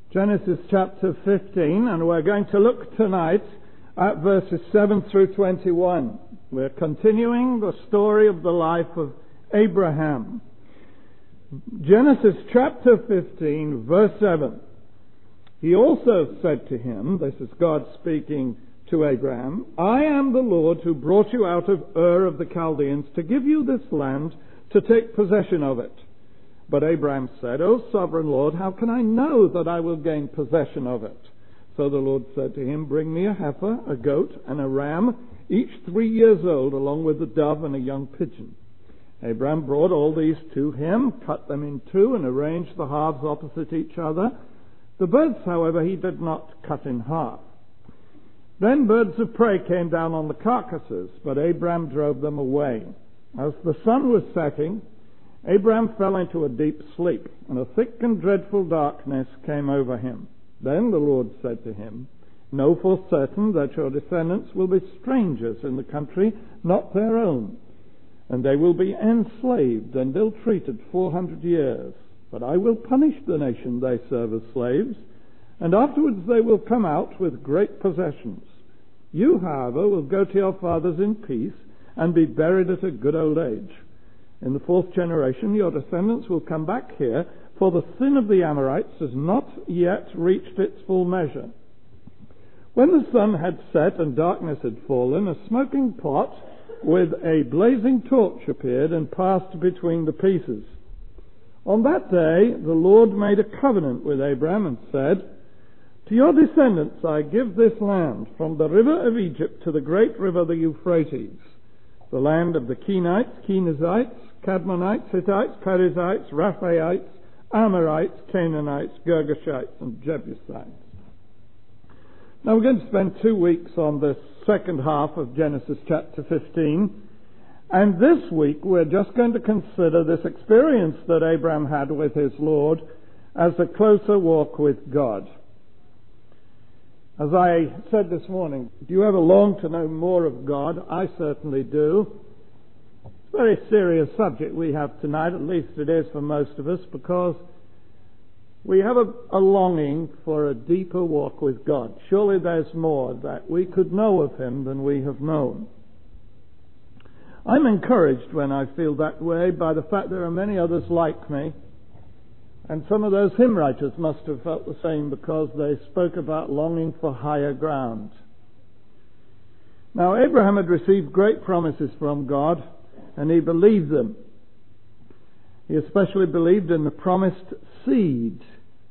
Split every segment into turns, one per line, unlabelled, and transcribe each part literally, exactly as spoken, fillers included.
Genesis chapter fifteen, and we're going to look tonight at verses seven through twenty-one. We're continuing the story of the life of Abraham. Genesis chapter fifteen, verse seven. He also said to him, this is God speaking to Abraham, I am the Lord who brought you out of Ur of the Chaldeans to give you this land to take possession of it. But Abraham said, O sovereign Lord, how can I know that I will gain possession of it? So the Lord said to him, bring me a heifer, a goat, and a ram, each three years old, along with a dove and a young pigeon. Abraham brought all these to him, cut them in two, and arranged the halves opposite each other. The birds, however, he did not cut in half. Then birds of prey came down on the carcasses, but Abraham drove them away. As the sun was setting, Abraham fell into a deep sleep, and a thick and dreadful darkness came over him. Then the Lord said to him, know for certain that your descendants will be strangers in the country, not their own, and they will be enslaved and ill-treated four hundred years. But I will punish the nation they serve as slaves, and afterwards they will come out with great possessions. You, however, will go to your fathers in peace and be buried at a good old age. In the fourth generation your descendants will come back here, for the sin of the Amorites has not yet reached its full measure. When the sun had set and darkness had fallen, a smoking pot with a blazing torch appeared and passed between the pieces. On that day the Lord made a covenant with Abraham and said, to your descendants I give this land, from the river of Egypt to the great river the Euphrates, the land of the Kenites, Kenizzites, Cadmonites, Hittites, Perizzites, Rephaites, Amorites, Canaanites, Girgashites, and Jebusites. Now we're going to spend two weeks on this second half of Genesis chapter fifteen, and this week we're just going to consider this experience that Abraham had with his Lord as a closer walk with God. As I said this morning, do you ever long to know more of God? I certainly do. It's a very serious subject we have tonight, at least it is for most of us, because we have a, a longing for a deeper walk with God. Surely there's more that we could know of Him than we have known. I'm encouraged when I feel that way by the fact there are many others like me. And some of those hymn writers must have felt the same, because they spoke about longing for higher ground. Now, Abraham had received great promises from God, and he believed them. He especially believed in the promised seed.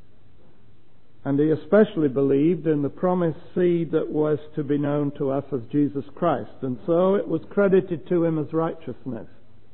And he especially believed in the promised seed that was to be known to us as Jesus Christ. And so it was credited to him as righteousness.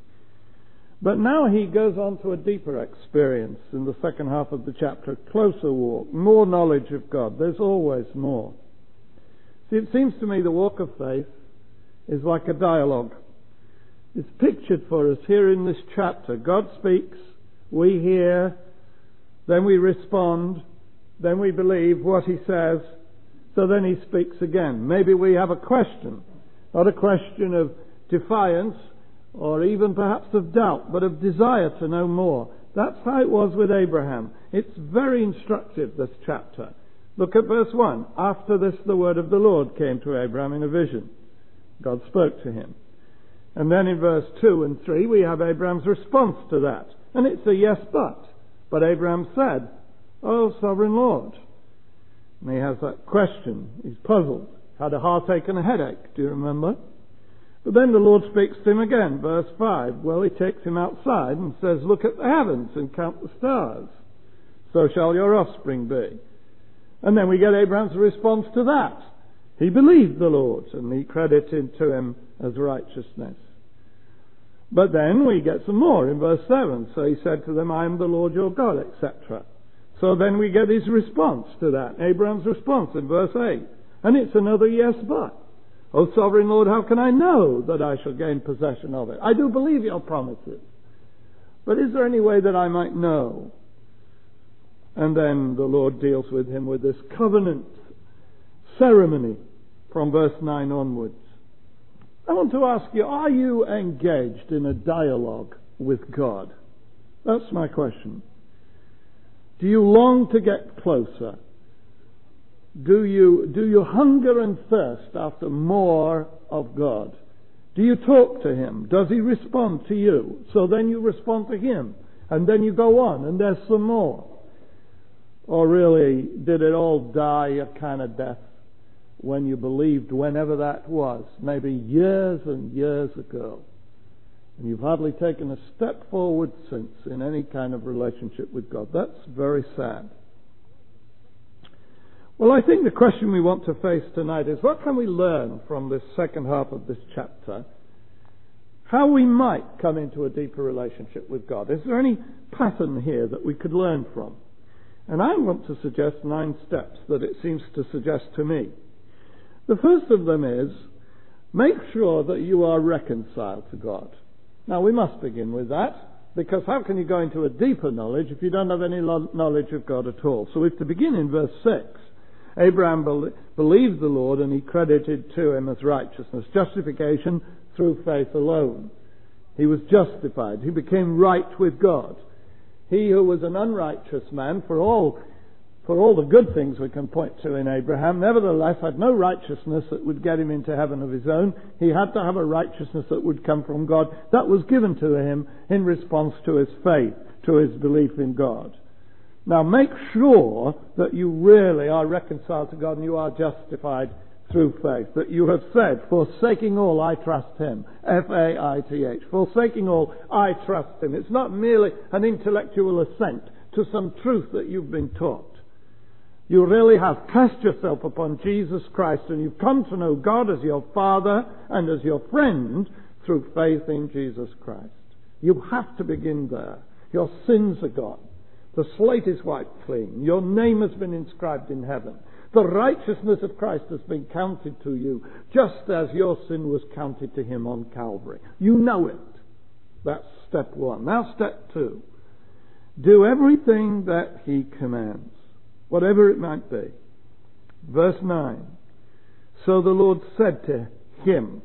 But now he goes on to a deeper experience in the second half of the chapter, closer walk, more knowledge of God. There's always more. See, it seems to me the walk of faith is like a dialogue. It's pictured for us here in this chapter. God speaks, we hear, then we respond, then we believe what He says, so then He speaks again. Maybe we have a question, not a question of defiance, or even perhaps of doubt, but of desire to know more. That's how it was with Abraham. It's very instructive, this chapter. Look at verse one. After this, the word of the Lord came to Abraham in a vision. God spoke to him. And then in verse two and three, we have Abraham's response to that. And it's a yes, but. But Abraham said, O sovereign Lord. And he has that question. He's puzzled. Had a heartache and a headache, do you remember? But then the Lord speaks to him again, verse five. Well, He takes him outside and says, look at the heavens and count the stars. So shall your offspring be. And then we get Abraham's response to that. He believed the Lord, and He credited to him as righteousness. But then we get some more in verse seven. So He said to them, I am the Lord your God, et cetera. So then we get his response to that, Abraham's response in verse eight. And it's another yes, but. O sovereign Lord, how can I know that I shall gain possession of it? I do believe your promises. But is there any way that I might know? And then the Lord deals with him with this covenant ceremony from verse nine onwards. I want to ask you, are you engaged in a dialogue with God? That's my question. Do you long to get closer? Do you, do you hunger and thirst after more of God? Do you talk to Him? Does He respond to you? So then you respond to Him. And then you go on and there's some more. Or really, did it all die a kind of death when you believed, whenever that was, maybe years and years ago, and you've hardly taken a step forward since in any kind of relationship with God? That's very sad. Well, I think the question we want to face tonight is, what can we learn from this second half of this chapter? How we might come into a deeper relationship with God. Is there any pattern here that we could learn from? And I want to suggest nine steps that it seems to suggest to me. The first of them is, make sure that you are reconciled to God. Now, we must begin with that, because how can you go into a deeper knowledge if you don't have any lo- knowledge of God at all? So we have to begin in verse six. Abraham be- believed the Lord, and He credited to him as righteousness, justification through faith alone. He was justified. He became right with God. He who was an unrighteous man, for all for all the good things we can point to in Abraham, nevertheless had no righteousness that would get him into heaven of his own. He had to have a righteousness that would come from God. That was given to him in response to his faith, to his belief in God. Now make sure that you really are reconciled to God and you are justified through faith. That you have said, forsaking all, I trust Him. F A I T H. Forsaking all, I trust Him. It's not merely an intellectual assent to some truth that you've been taught. You really have cast yourself upon Jesus Christ, and you've come to know God as your Father and as your friend through faith in Jesus Christ. You have to begin there. Your sins are gone. The slate is wiped clean. Your name has been inscribed in heaven. The righteousness of Christ has been counted to you, just as your sin was counted to Him on Calvary. You know it. That's step one. Now step two. Do everything that He commands, whatever it might be. Verse nine. So the Lord said to him.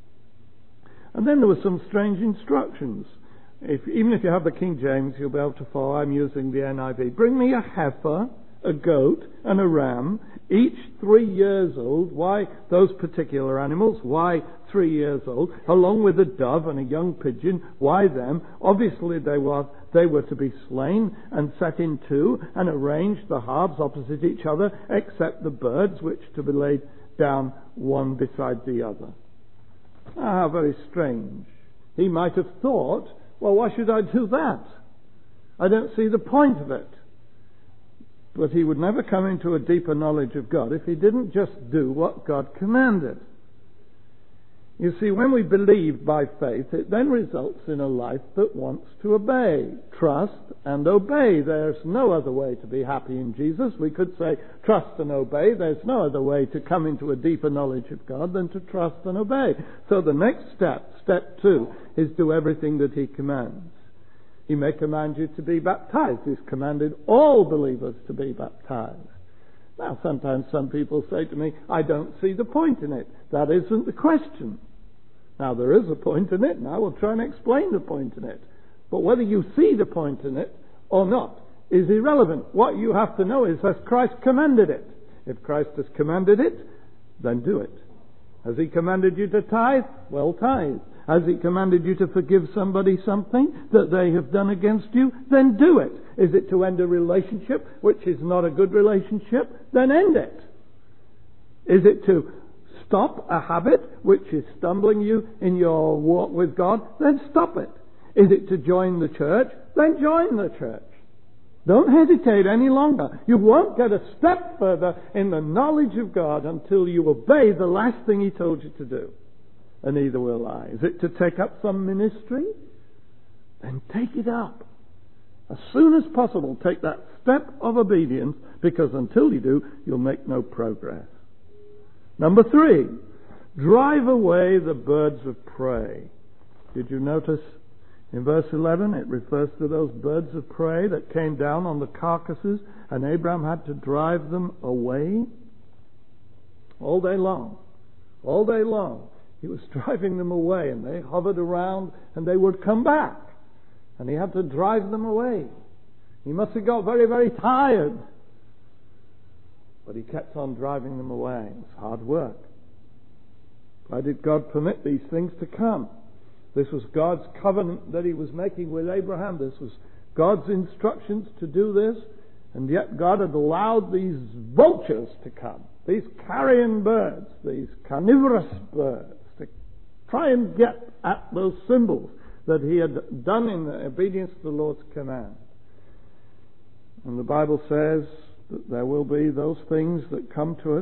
And then there were some strange instructions. If, even if you have the King James, you'll be able to follow. I'm using the N I V. Bring me a heifer, a goat, and a ram, each three years old. Why those particular animals? Why three years old? Along with a dove and a young pigeon. Why them? Obviously they were, they were to be slain and set in two and arranged the halves opposite each other, except the birds, which to be laid down one beside the other. Ah, how very strange. He might have thought, well, why should I do that? I don't see the point of it. But he would never come into a deeper knowledge of God if he didn't just do what God commanded. You see, when we believe by faith, it then results in a life that wants to obey, trust and obey. There's no other way to be happy in Jesus. We could say trust and obey. There's no other way to come into a deeper knowledge of God than to trust and obey. So the next step, step two, is do everything that He commands. He may command you to be baptized. He's commanded all believers to be baptized. Now, sometimes some people say to me, I don't see the point in it. That isn't the question. Now, there is a point in it, and I will try and explain the point in it. But whether you see the point in it or not is irrelevant. What you have to know is, has Christ commanded it? If Christ has commanded it, then do it. Has He commanded you to tithe? Well, tithe. Has He commanded you to forgive somebody something that they have done against you? Then do it. Is it to end a relationship which is not a good relationship? Then end it. Is it to stop a habit which is stumbling you in your walk with God? Then stop it. Is it to join the church? Then join the church. Don't hesitate any longer. You won't get a step further in the knowledge of God until you obey the last thing He told you to do. And neither will I. Is it to take up some ministry? Then take it up. As soon as possible, take that step of obedience, because until you do, you'll make no progress. Number three, drive away the birds of prey. Did you notice in verse eleven, it refers to those birds of prey that came down on the carcasses, and Abraham had to drive them away? All day long. All day long. He was driving them away, and they hovered around, and they would come back. And he had to drive them away. He must have got very, very tired. But he kept on driving them away. It was hard work. Why did God permit these things to come? This was God's covenant that he was making with Abraham. This was God's instructions to do this. And yet God had allowed these vultures to come, these carrion birds, these carnivorous birds, to try and get at those symbols that he had done in obedience to the Lord's command. And the Bible says that there will be those things that come to us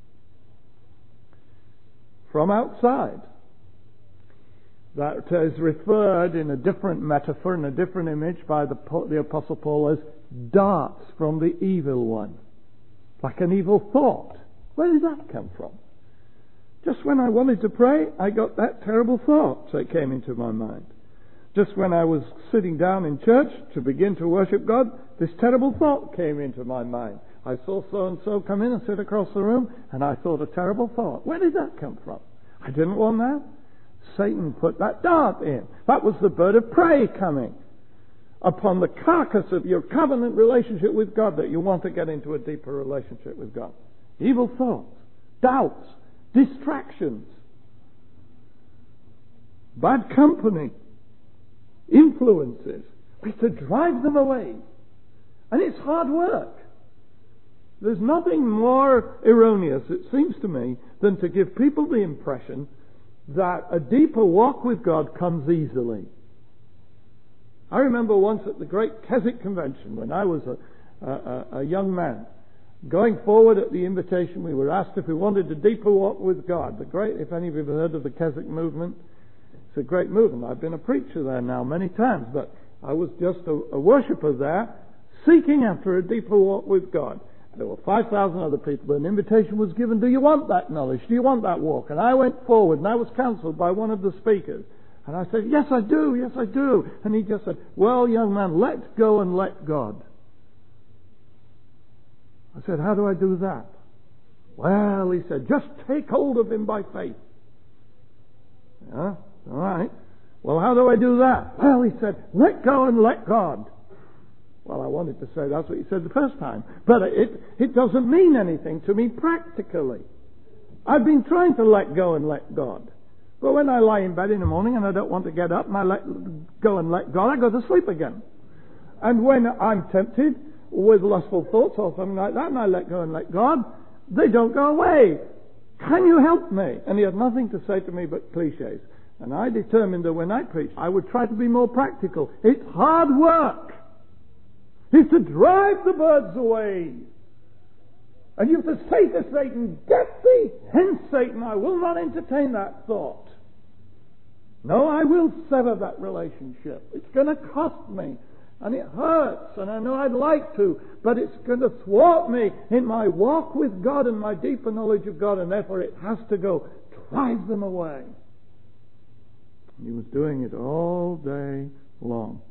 from outside. That is referred in a different metaphor, in a different image by the, the Apostle Paul as darts from the evil one. Like an evil thought. Where did that come from? Just when I wanted to pray, I got that terrible thought that came into my mind. Just when I was sitting down in church to begin to worship God, this terrible thought came into my mind. I saw so-and-so come in and sit across the room, and I thought a terrible thought. Where did that come from? I didn't want that. Satan put that dart in. That was the bird of prey coming upon the carcass of your covenant relationship with God, that you want to get into a deeper relationship with God. Evil thoughts, doubts, distractions, bad company, influences. We have to drive them away. And it's hard work. There's nothing more erroneous, it seems to me, than to give people the impression that a deeper walk with God comes easily. I remember once at the Great Keswick Convention, when I was a, a, a young man, going forward at the invitation, we were asked if we wanted a deeper walk with God. The great, if any of you have heard of the Keswick movement, it's a great movement. I've been a preacher there now many times, but I was just a, a worshipper there, seeking after a deeper walk with God. There were five thousand other people. An invitation was given, do you want that knowledge? Do you want that walk? And I went forward, and I was counselled by one of the speakers. And I said, yes, I do, yes, I do. And he just said, well, young man, let go and let God. I said, how do I do that? Well, he said, just take hold of him by faith. Yeah, all right. Well, how do I do that? Well, he said, let go and let God. Well, I wanted to say that's what he said the first time. But it, it doesn't mean anything to me practically. I've been trying to let go and let God. But when I lie in bed in the morning and I don't want to get up and I let go and let God, I go to sleep again. And when I'm tempted with lustful thoughts or something like that and I let go and let God, they don't go away. Can you help me? And he had nothing to say to me but cliches. And I determined that when I preached, I would try to be more practical. It's hard work. It's to drive the birds away. And you have to say to Satan, get thee hence, Satan, I will not entertain that thought. No, I will sever that relationship. It's going to cost me. And it hurts, and I know I'd like to, but it's going to thwart me in my walk with God and my deeper knowledge of God, and therefore it has to go. Drive them away. And he was doing it all day long.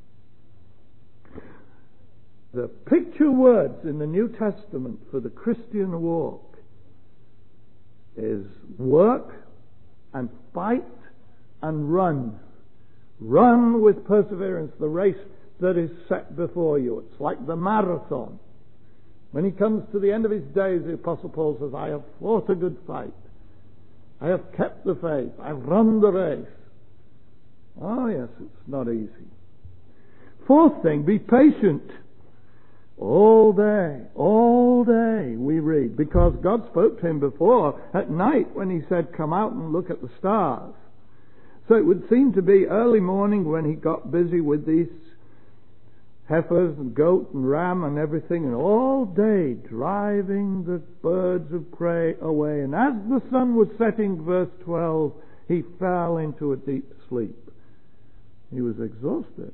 The picture words in the New Testament for the Christian walk is work and fight and run. Run with perseverance the race that is set before you. It's like the marathon. When he comes to the end of his days, the Apostle Paul says, I have fought a good fight. I have kept the faith. I've run the race. Oh yes, it's not easy. Fourth thing, be patient. All day, all day we read, because God spoke to him before at night when he said, come out and look at the stars. So it would seem to be early morning when he got busy with these heifers and goat and ram and everything, and all day driving the birds of prey away. And as the sun was setting, verse twelve, he fell into a deep sleep. He was exhausted.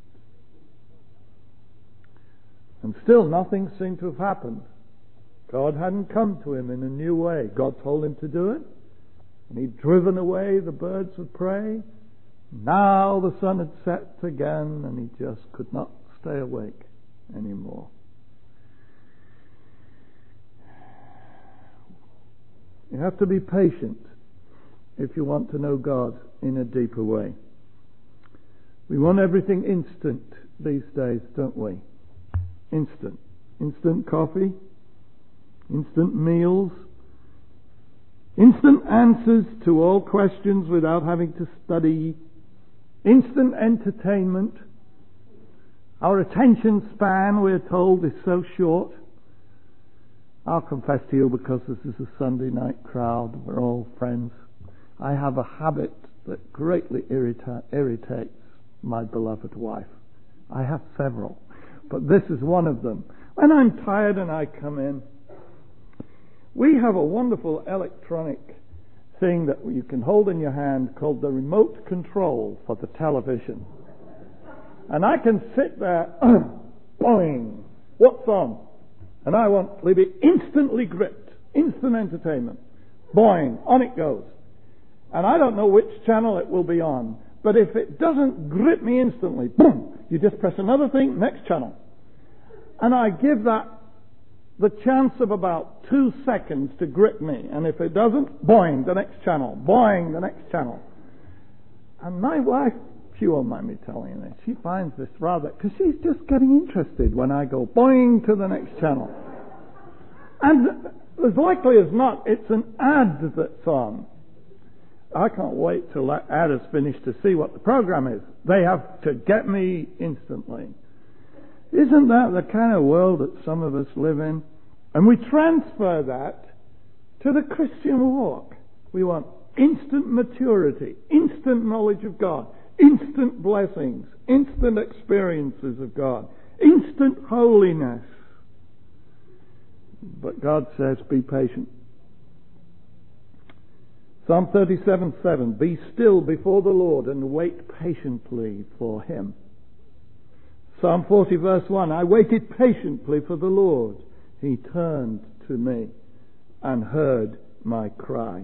And still nothing seemed to have happened. God hadn't come to him in a new way. God told him to do it, and he'd driven away the birds of prey. Now the sun had set again, and he just could not stay awake anymore. You have to be patient if you want to know God in a deeper way. We want everything instant these days, don't we? instant. Instant coffee, instant meals, instant answers to all questions without having to study, instant entertainment. Our attention span, we're told, is so short. I'll confess to you, because this is a Sunday night crowd, we're all friends, I have a habit that greatly irrita- irritates my beloved wife. I have several, but this is one of them. When I'm tired and I come in, we have a wonderful electronic thing that you can hold in your hand called the remote control for the television. And I can sit there, boing, what's on? And I want to be instantly gripped, instant entertainment. Boing, on it goes. And I don't know which channel it will be on, but if it doesn't grip me instantly, boom, you just press another thing, next channel. And I give that the chance of about two seconds to grip me. And if it doesn't, boing, the next channel. Boing, the next channel. And my wife, she won't mind me telling you this, she finds this rather, because she's just getting interested when I go boing to the next channel. And as likely as not, it's an ad that's on. I can't wait till that ad is finished to see what the program is. They have to get me instantly. Isn't that the kind of world that some of us live in? And we transfer that to the Christian walk. We want instant maturity, instant knowledge of God, instant blessings, instant experiences of God, instant holiness. But God says, be patient. Psalm thirty-seven seven, be still before the Lord and wait patiently for Him. Psalm forty verse one, I waited patiently for the Lord. He turned to me and heard my cry.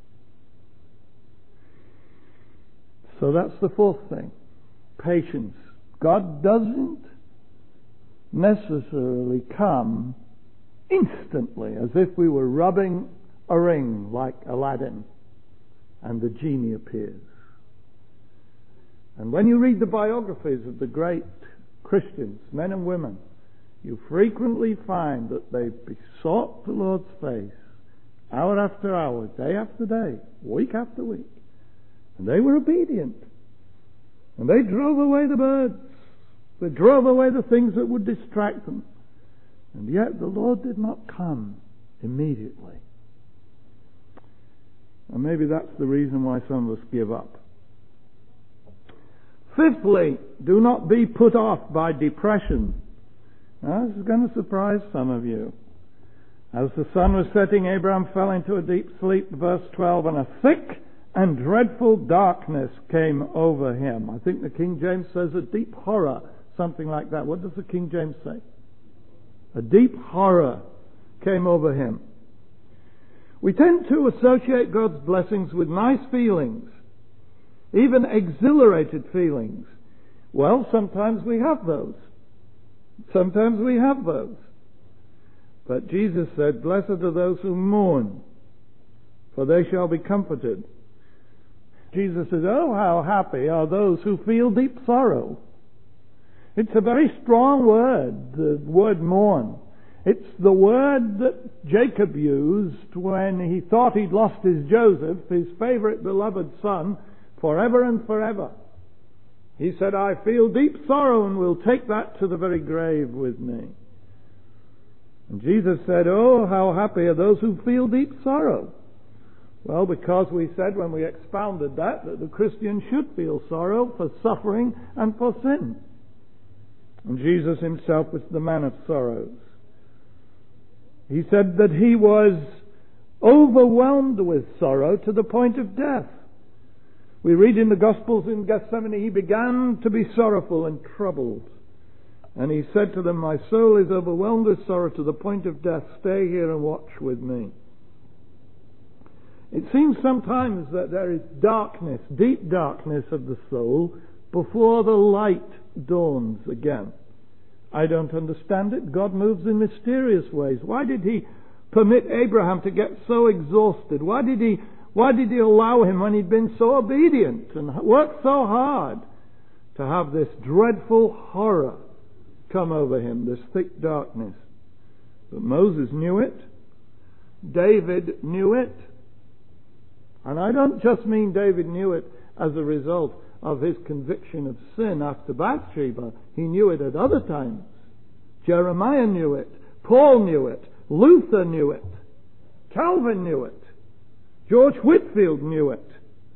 So that's the fourth thing. Patience. God doesn't necessarily come instantly as if we were rubbing a ring like Aladdin and the genie appears. And when you read the biographies of the great Christians, men and women, you frequently find that they besought the Lord's face hour after hour, day after day, week after week. And they were obedient. And they drove away the birds. They drove away the things that would distract them. And yet the Lord did not come immediately. And maybe that's the reason why some of us give up. Fifthly, do not be put off by depression. Now, this is going to surprise some of you. As the sun was setting, Abraham fell into a deep sleep, verse twelve, and a thick and dreadful darkness came over him. I think the King James says a deep horror, something like that. What does the King James say? A deep horror came over him. We tend to associate God's blessings with nice feelings, even exhilarated feelings. Well, sometimes we have those. Sometimes we have those. But Jesus said, blessed are those who mourn, for they shall be comforted. Jesus says, oh, how happy are those who feel deep sorrow. It's a very strong word, the word mourn. It's the word that Jacob used when he thought he'd lost his Joseph, his favorite beloved son, forever and forever. He said, I feel deep sorrow and will take that to the very grave with me. And Jesus said, oh, how happy are those who feel deep sorrow. Well, because we said when we expounded that, that the Christian should feel sorrow for suffering and for sin. And Jesus himself was the man of sorrows. He said that he was overwhelmed with sorrow to the point of death. We read in the Gospels in Gethsemane, he began to be sorrowful and troubled. And he said to them, my soul is overwhelmed with sorrow to the point of death. Stay here and watch with me. It seems sometimes that there is darkness, deep darkness of the soul, before the light dawns again. I don't understand it. God moves in mysterious ways. Why did he permit Abraham to get so exhausted? Why did he, why did he allow him, when he'd been so obedient and worked so hard, to have this dreadful horror come over him, this thick darkness. But Moses knew it. David knew it. And I don't just mean David knew it as a result of his conviction of sin after Bathsheba. He knew it at other times. Jeremiah knew it. Paul knew it. Luther knew it. Calvin knew it. George Whitefield knew it.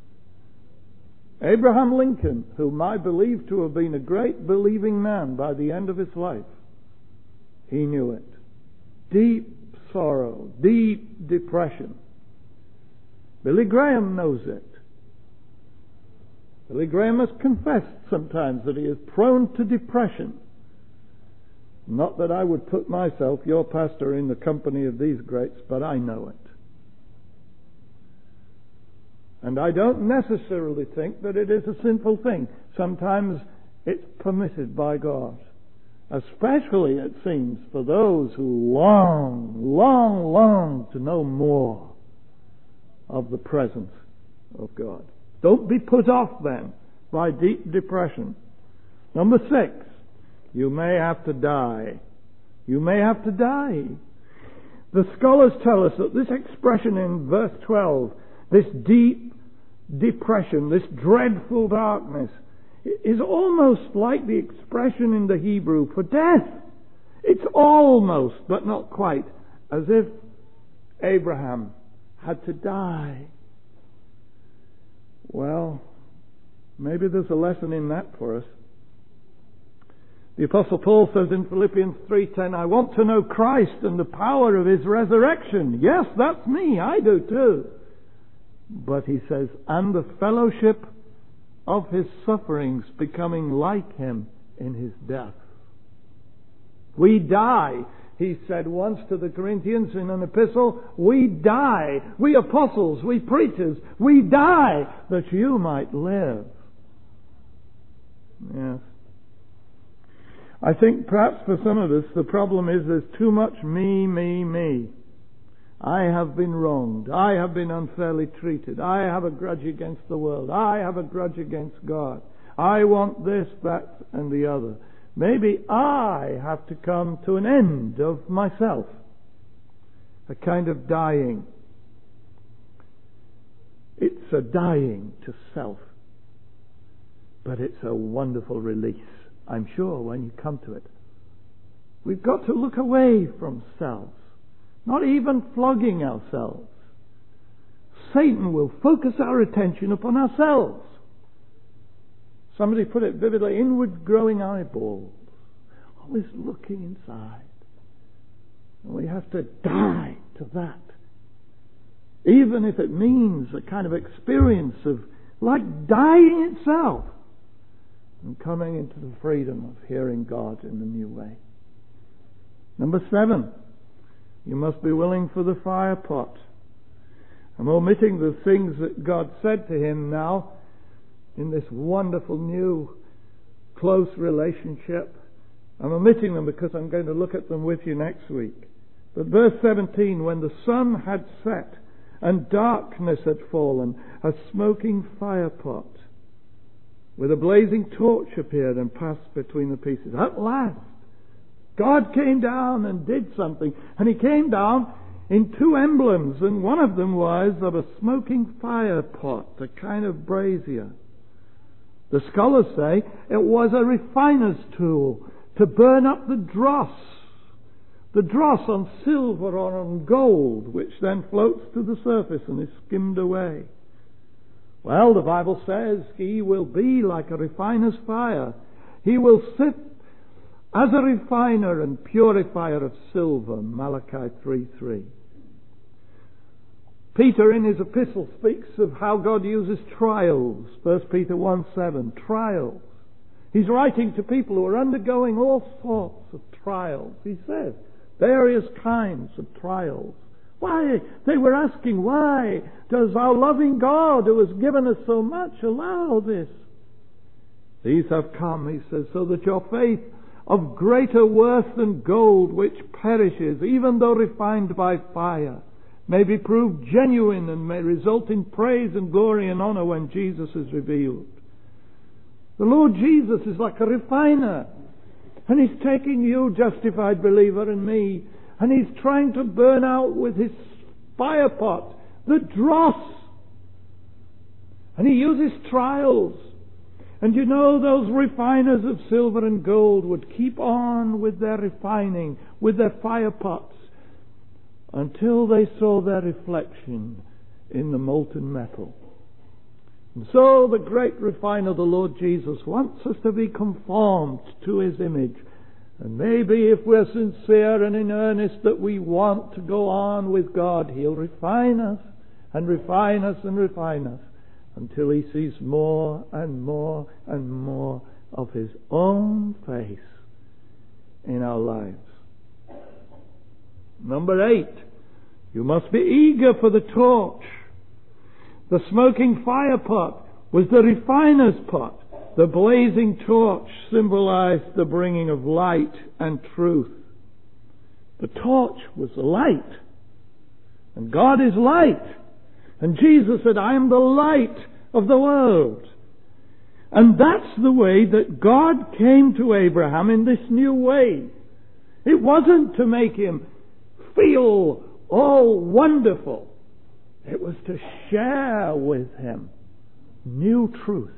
Abraham Lincoln, whom I believe to have been a great believing man by the end of his life, he knew it. Deep sorrow, deep depression. Billy Graham knows it. Billy Graham has confessed sometimes that he is prone to depression. Not that I would put myself, your pastor, in the company of these greats, but I know it. And I don't necessarily think that it is a sinful thing. Sometimes it's permitted by God. Especially, it seems, for those who long, long, long to know more of the presence of God. Don't be put off then by deep depression. Number six, you may have to die. You may have to die. The scholars tell us that this expression in verse twelve, this deep depression, this dreadful darkness, is almost like the expression in the Hebrew for death. It's almost, but not quite, as if Abraham had to die. Well, maybe there's a lesson in that for us. The Apostle Paul says in Philippians three ten, I want to know Christ and the power of His resurrection. Yes, that's me. I do too. But he says, and the fellowship of His sufferings, becoming like Him in His death. We die, he said once to the Corinthians in an epistle, we die. We apostles, we preachers, we die that you might live. Yes. I think perhaps for some of us the problem is there's too much me, me, me. I have been wronged. I have been unfairly treated. I have a grudge against the world. I have a grudge against God. I want this, that, and the other. Maybe I have to come to an end of myself. A kind of dying. It's a dying to self. But it's a wonderful release, I'm sure, when you come to it. We've got to look away from self. Not even flogging ourselves. Satan will focus our attention upon ourselves. Somebody put it vividly, inward growing eyeballs. Always looking inside. And we have to die to that. Even if it means a kind of experience of like dying itself. And coming into the freedom of hearing God in a new way. Number seven. You must be willing for the fire pot. I'm omitting the things that God said to him now in this wonderful new close relationship. I'm omitting them because I'm going to look at them with you next week. But verse seventeen, when the sun had set and darkness had fallen, a smoking fire pot with a blazing torch appeared and passed between the pieces. At last, God came down and did something. And He came down in two emblems. And one of them was of a smoking fire pot, a kind of brazier. The scholars say it was a refiner's tool to burn up the dross. The dross on silver or on gold, which then floats to the surface and is skimmed away. Well, the Bible says He will be like a refiner's fire. He will sit as a refiner and purifier of silver, Malachi three three. Peter in his epistle speaks of how God uses trials, First Peter one seven, trials. He's writing to people who are undergoing all sorts of trials. He says, various kinds of trials. Why? They were asking, why does our loving God, who has given us so much, allow this? These have come, he says, so that your faith, of greater worth than gold which perishes, even though refined by fire, may be proved genuine and may result in praise and glory and honor when Jesus is revealed. The Lord Jesus is like a refiner. And He's taking you, justified believer, and me, and He's trying to burn out with His fire pot the dross. And He uses trials. And you know, those refiners of silver and gold would keep on with their refining, with their fire pots, until they saw their reflection in the molten metal. And so the great refiner, the Lord Jesus, wants us to be conformed to His image. And maybe if we're sincere and in earnest that we want to go on with God, He'll refine us and refine us and refine us until He sees more and more and more of His own face in our lives. Number eight, you must be eager for the torch. The smoking fire pot was the refiner's pot. The blazing torch symbolized the bringing of light and truth. The torch was the light. And God is light. And Jesus said, I am the light of the world. And that's the way that God came to Abraham in this new way. It wasn't to make him feel all wonderful. It was to share with him new truth.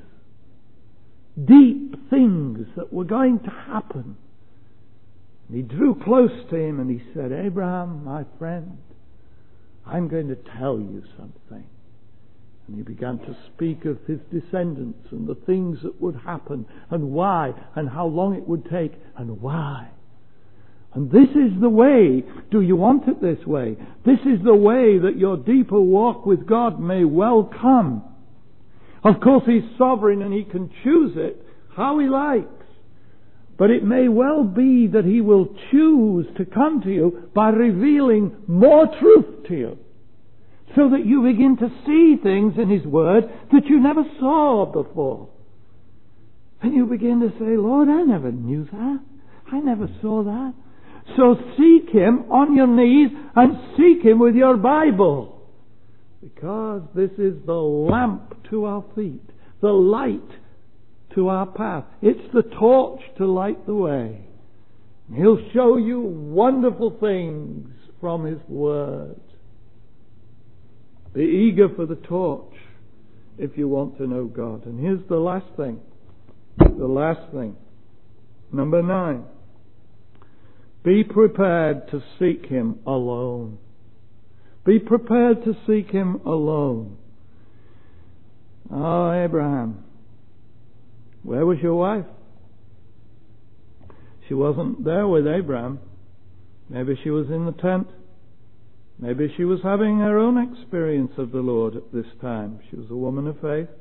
Deep things that were going to happen. And he drew close to him and he said, Abraham, my friend, I'm going to tell you something. And he began to speak of his descendants and the things that would happen and why and how long it would take and why. And this is the way. Do you want it this way? This is the way that your deeper walk with God may well come. Of course, He's sovereign and He can choose it how He likes. But it may well be that He will choose to come to you by revealing more truth to you, so that you begin to see things in His Word that you never saw before. And you begin to say, Lord, I never knew that. I never saw that. So seek Him on your knees and seek Him with your Bible. Because this is the lamp to our feet, the light to our path. It's the torch to light the way. He'll show you wonderful things from His Word. Be eager for the torch if you want to know God. And here's the last thing. The last thing. Number nine. Be prepared to seek Him alone. Be prepared to seek Him alone. Oh, Abraham, where was your wife? She wasn't there with Abraham. Maybe she was in the tent. Maybe she was having her own experience of the Lord at this time. She was a woman of faith.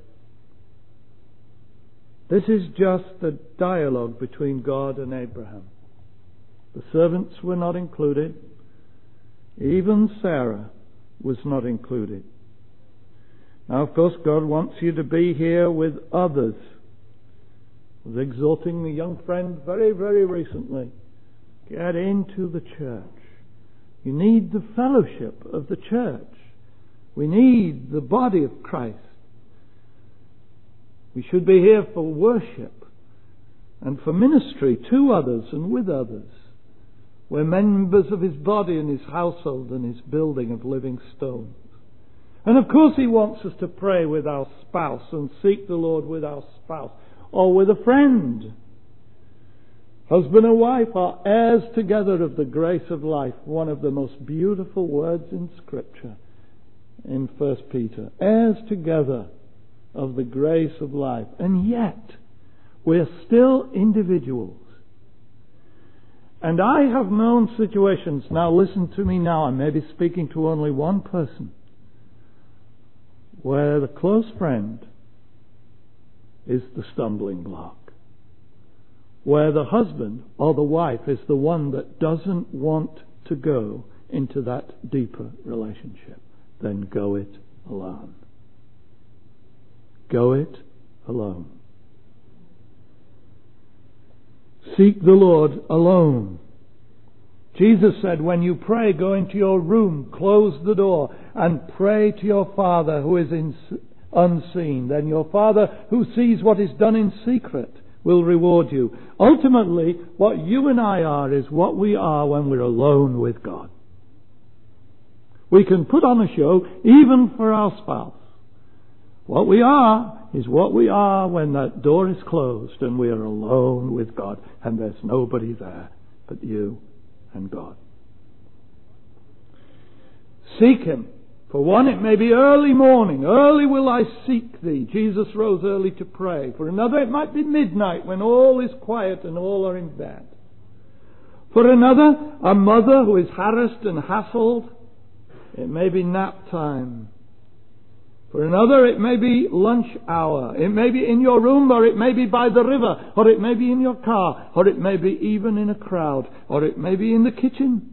This is just a dialogue between God and Abraham. The servants were not included. Even Sarah was not included. Now, of course, God wants you to be here with others. I was exhorting the young friend very, very recently. Get into the church. You need the fellowship of the church. We need the body of Christ. We should be here for worship and for ministry to others and with others. We're members of His body and His household and His building of living stones. And of course He wants us to pray with our spouse and seek the Lord with our spouse or with a friend. Husband and wife are heirs together of the grace of life. One of the most beautiful words in Scripture in First Peter. Heirs together of the grace of life. And yet, we're still individuals. And I have known situations, now listen to me now, I may be speaking to only one person, where the close friend is the stumbling block. Where the husband or the wife is the one that doesn't want to go into that deeper relationship. Then go it alone. Go it alone. Seek the Lord alone. Jesus said, when you pray, go into your room, close the door, and pray to your Father who is in, unseen. Then your Father who sees what is done in secret will reward you. Ultimately, what you and I are is what we are when we're alone with God. We can put on a show even for our spouse. What we are is what we are when that door is closed and we are alone with God and there's nobody there but you and God. Seek Him. For one, it may be early morning. Early will I seek thee. Jesus rose early to pray. For another, it might be midnight when all is quiet and all are in bed. For another, a mother who is harassed and hassled, it may be nap time. For another, it may be lunch hour. It may be in your room, or it may be by the river, or it may be in your car, or it may be even in a crowd, or it may be in the kitchen.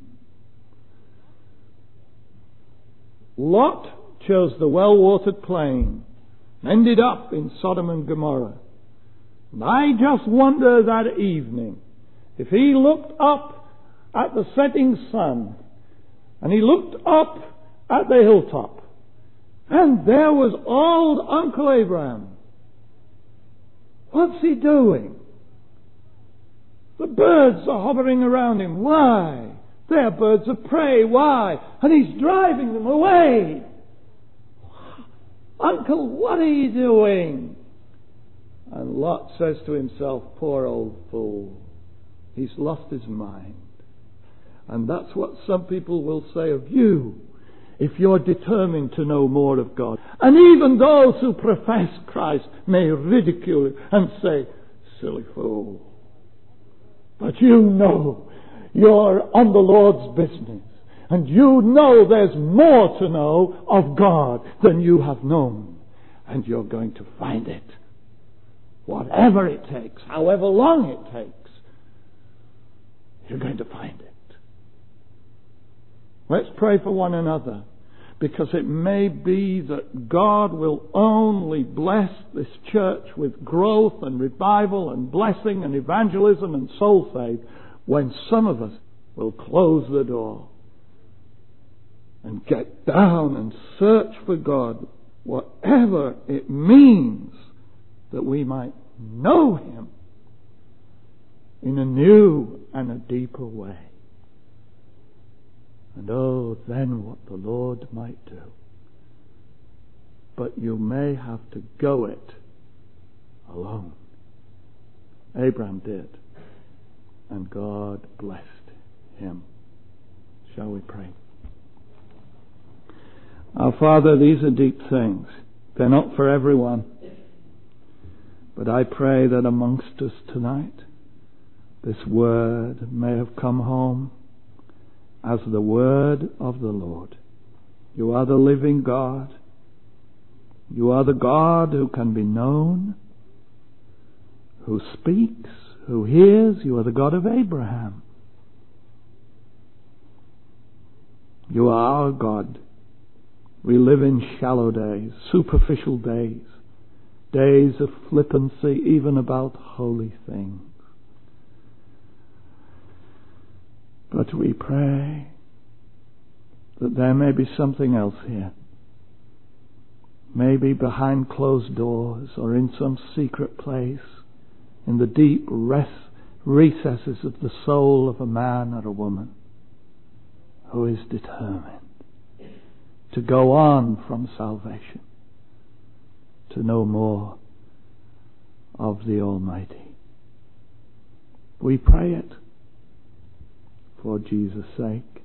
Lot chose the well-watered plain, ended up in Sodom and Gomorrah. And I just wonder that evening, if he looked up at the setting sun, and he looked up at the hilltop, and there was old Uncle Abraham. What's he doing? The birds are hovering around him. Why? They're birds of prey. Why? And he's driving them away. Uncle, what are you doing? And Lot says to himself, poor old fool. He's lost his mind. And that's what some people will say of you if you're determined to know more of God. And even those who profess Christ may ridicule you and say, silly fool. But you know you're on the Lord's business. And you know there's more to know of God than you have known. And you're going to find it. Whatever it takes, however long it takes, you're going to find it. Let's pray for one another, because it may be that God will only bless this church with growth and revival and blessing and evangelism and soul save when some of us will close the door and get down and search for God, whatever it means, that we might know Him in a new and a deeper way. And oh, then what the Lord might do. But you may have to go it alone. Abraham did. And God blessed him. Shall we pray? Our Father, these are deep things. They're not for everyone. But I pray that amongst us tonight, this word may have come home as the word of the Lord. You are the living God. You are the God who can be known, who speaks, who hears. You are the God of Abraham. You are our God. We live in shallow days, superficial days, days of flippancy even about holy things. But we pray that there may be something else here. Maybe behind closed doors or in some secret place, in the deep res- recesses of the soul of a man or a woman who is determined to go on from salvation, to know more of the Almighty. We pray it for Jesus' sake.